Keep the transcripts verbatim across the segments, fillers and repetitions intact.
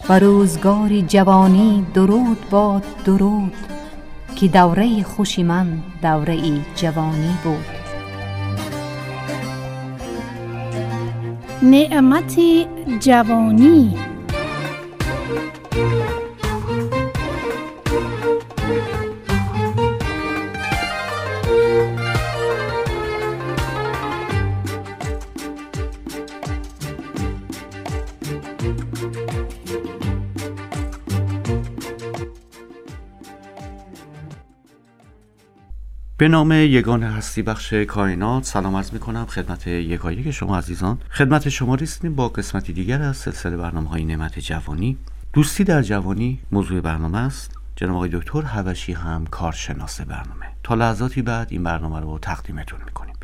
و روزگار جوانی درود باد درود، که دوره خوشی من دوره ای جوانی بود. نعمت جوانی. به نام یگان هستی بخش کائنات سلام عرض می‌کنم خدمت یکایک شما عزیزان. خدمت شما رسیدیم با قسمتی دیگر از سلسله برنامه‌های نعمت جوانی. دوستی در جوانی موضوع برنامه است. جناب آقای دکتر حبشی هم کارشناس برنامه. تا لحظاتی بعد این برنامه رو تقدیمتون می‌کنیم.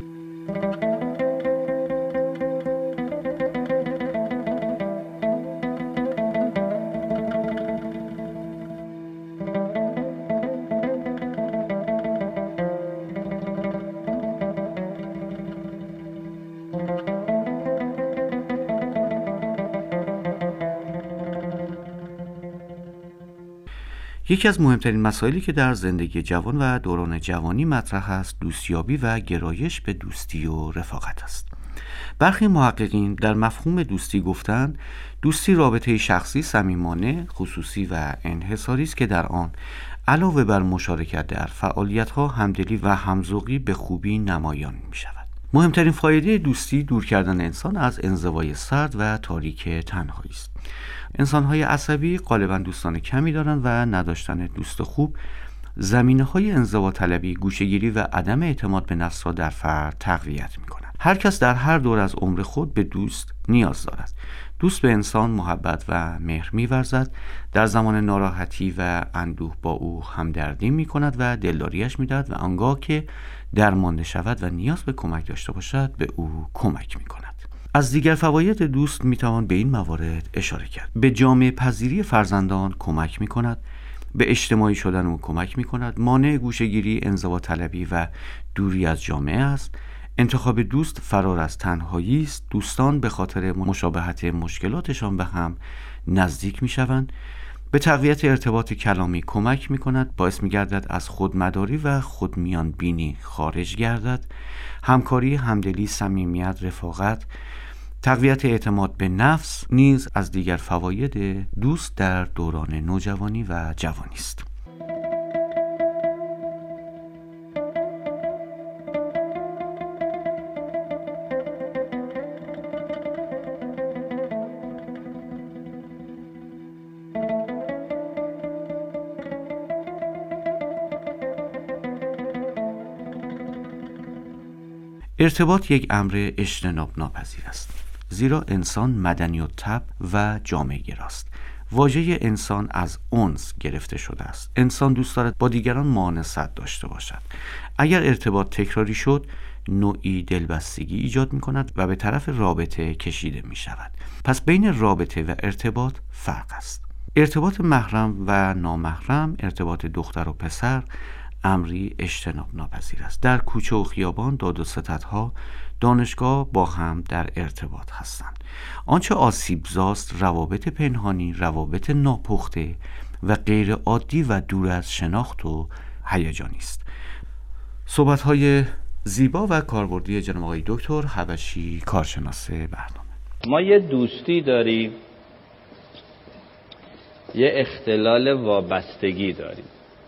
یکی از مهمترین مسائلی که در زندگی جوان و دوران جوانی مطرح است دوستیابی و گرایش به دوستی و رفاقت است. برخی محققین در مفهوم دوستی گفتند دوستی رابطه شخصی صمیمانه، خصوصی و انحصاری است که در آن علاوه بر مشارکت در فعالیت‌ها همدلی و همذوقی به خوبی نمایان می‌شود. مهمترین فایده دوستی دور کردن انسان از انزوای سرد و تاریک تنهایی است. انسان‌های عصبی غالباً دوستان کمی دارند و نداشتن دوست خوب زمینه‌های انزوا طلبی، گوشه‌گیری و عدم اعتماد به نفس را در فرد تقویت می‌کند. هر کس در هر دور از عمر خود به دوست نیاز دارد. دوست به انسان محبت و مهر می‌ورزد، در زمان ناراحتی و اندوه با او همدردی می‌کند و دلداریش می‌دهد و آنگاه که درمانده شود و نیاز به کمک داشته باشد به او کمک می‌کند. از دیگر فواید دوست میتوان به این موارد اشاره کرد. به جامعه پذیری فرزندان کمک میکند، به اجتماعی شدن او کمک میکند، مانع گوشه‌گیری، انزوا طلبی و دوری از جامعه است. انتخاب دوست فرار از تنهایی است. دوستان به خاطر مشابهت مشکلاتشان به هم نزدیک میشوند. به تقویت ارتباط کلامی کمک میکند، باعث میگردد از خودمداری و خودمیان بینی خارج گردد. همکاری، همدلی، صمیمیت، رفاقت، تقویت اعتماد به نفس نیز از دیگر فواید دوست در دوران نوجوانی و جوانی است. ارتباط یک امر اجتناب ناپذیر است، زیرا انسان مدنی الطبع و جامعه گراست. واژه انسان از انس گرفته شده است. انسان دوست دارد با دیگران مانست داشته باشد. اگر ارتباط تکراری شد نوعی دلبستگی ایجاد می کند و به طرف رابطه کشیده می شود. پس بین رابطه و ارتباط فرق است. ارتباط محرم و نامحرم، ارتباط دختر و پسر امری اجتناب ناپذیر است. در کوچه و خیابان داد و ستدها دانشگاه با هم در ارتباط هستند. آنچه آسیبزاست روابط پنهانی، روابط ناپخته و غیر عادی و دور از شناخت و هیجانی است. صحبت‌های زیبا و کاربردی جناب آقای دکتر حبشی کارشناس برنامه. ما یه دوستی داریم، یه اختلال وابستگی داریم.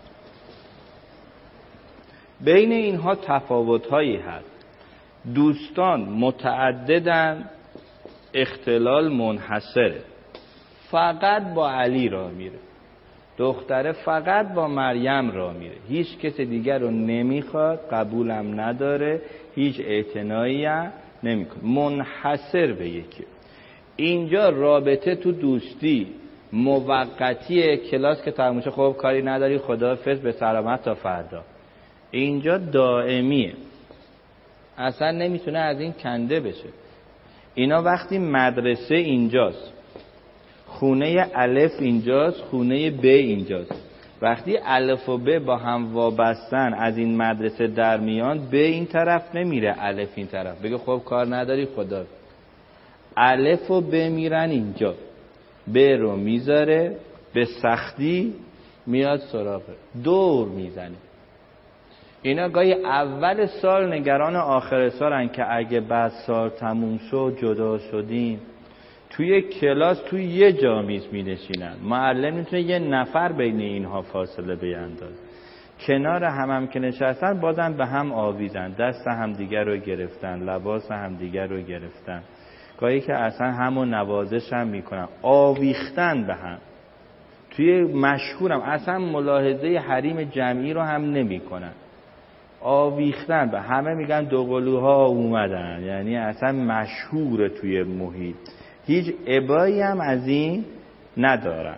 بین اینها تفاوت‌هایی هست. دوستان متعددن، اختلال منحصره. فقط با علی راه میره، دختره فقط با مریم راه میره، هیچ کس دیگر رو نمیخواد، قبولم نداره، هیچ اعتنایی هم نمیکنه، منحصر به یکی. اینجا رابطه تو دوستی موقتیه، کلاس که تموم شه خب کاری نداری خداحافظ به سلامت تا فردا. اینجا دائمیه، اصلا نمیتونه از این کنده بشه. اینا وقتی مدرسه اینجاست، خونه الف اینجاست، خونه ب اینجاست، وقتی الف و ب با هم وابستن از این مدرسه در میان، ب این طرف نمیره الف این طرف بگه خب کار نداری خدا، الف و ب میرن اینجا. ب رو میذاره، به سختی میاد سراغ، دور میزنه. اینا گاهی اول سال نگران آخر سالن که اگه بعد سال تموم شد جدا شدیم. توی کلاس توی یه جا میز می نشینن، معلم میتونه یه نفر بین اینها فاصله بیندازه. کنار هم هم که نشستن بازن به هم آویزن، دست هم دیگر رو گرفتن، لباس هم دیگر رو گرفتن، گاهی که اصلا همو نوازش هم میکنن، آویختن به هم. توی مشهورم اصلا ملاحظه حریم جمعی رو هم نمی کنن، آویختن به همه، میگن دوقلوها اومدن، یعنی اصلا مشهور توی محیط، هیچ ابایی هم از این ندارن.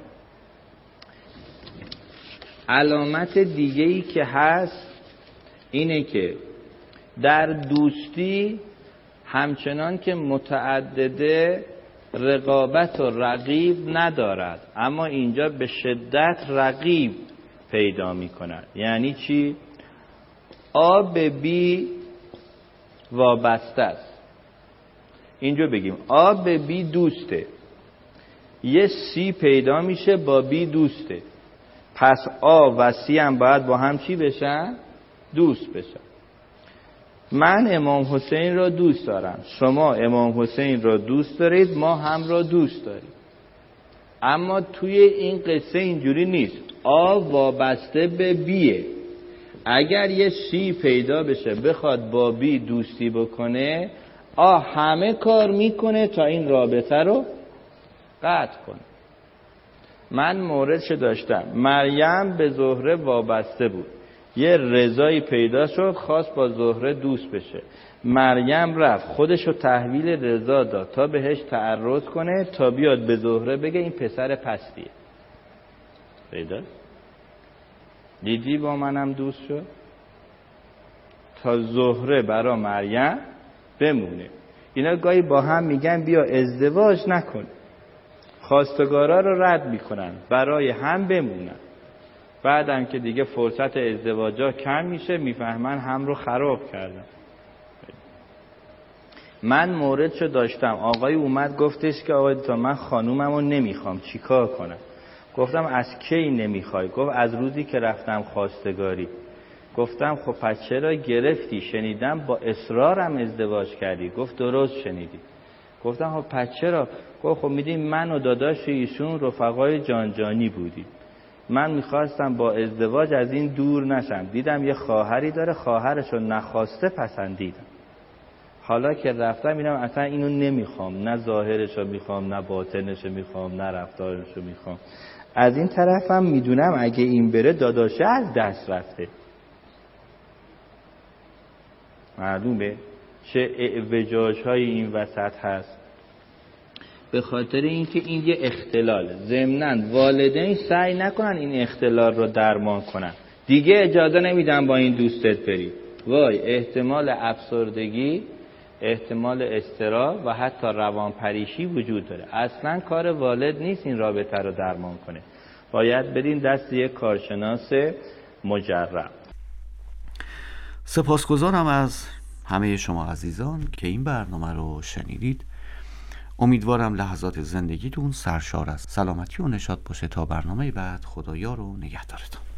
علامت دیگه‌ای که هست اینه که در دوستی همچنان که متعدده رقابت و رقیب ندارد، اما اینجا به شدت رقیب پیدا می‌کند. یعنی چی؟ آ به بی وابسته است. اینجا بگیم آ به بی دوسته، یه سی پیدا میشه با بی دوسته، پس آ و سی هم باید با هم چی بشن؟ دوست بشن. من امام حسین را دوست دارم، شما امام حسین را دوست دارید، ما هم را دوست داریم. اما توی این قصه اینجوری نیست، آ وابسته به بیه. اگر یه سی پیدا بشه بخواد با بی دوستی بکنه، آ همه کار میکنه تا این رابطه رو قطع کنه. من موردش داشتم، مریم به زهره وابسته بود، یه رضایی پیدا شد خواست با زهره دوست بشه، مریم رفت خودشو تحویل رضا داد تا بهش تعرض کنه، تا بیاد به زهره بگه این پسر پستیه. پیدا دیدی با منم دوست شد، تا زهره برا مریم بمونه. اینا گاهی با هم میگن بیا ازدواج نکن، خواستگارا رو رد میکنن برای هم بمونن، بعدم که دیگه فرصت ازدواجا کم میشه میفهمن هم رو خراب کردن. من موردشو داشتم، آقای اومد گفتش که آقای تا من خانوممو نمیخوام چیکار کنم؟ گفتم از کی نمیخوای؟ گفت از روزی که رفتم خواستگاری. گفتم خب پس چرا گرفتی؟ شنیدم با اصرارم ازدواج کردی. گفت درست شنیدی. گفتم خب پس چرا؟ گفت خب میدین من و داداش ایشون رفقای جانجانی بودیم، من میخواستم با ازدواج از این دور نشم، دیدم یه خواهری داره خواهرشو نخواسته پسندیدم، حالا که رفتم اینم اصلا اینو نمیخوام، نه ظاهرشو میخوام نه باطنشو میخوام نه رفتارشو میخوام. از این طرفم میدونم اگه این بره داداشه از دست رفته. معلومه چه اعوجاج های این وسط هست، به خاطر اینکه این یه اختلاله. ضمناً والدین سعی نکنن این اختلال رو درمان کنن، دیگه اجازه نمیدن با این دوستت بری، وای احتمال افسردگی، احتمال اضطراب و حتی روانپریشی وجود داره. اصلا کار والد نیست این رابطه رو درمان کنه، باید بدین دست یک کارشناس مجرب. سپاسگزارم از همه شما عزیزان که این برنامه رو شنیدید. امیدوارم لحظات زندگیتون سرشار از سلامتی و نشاط باشه. تا برنامه بعد، خدایا رو نگهدارتون.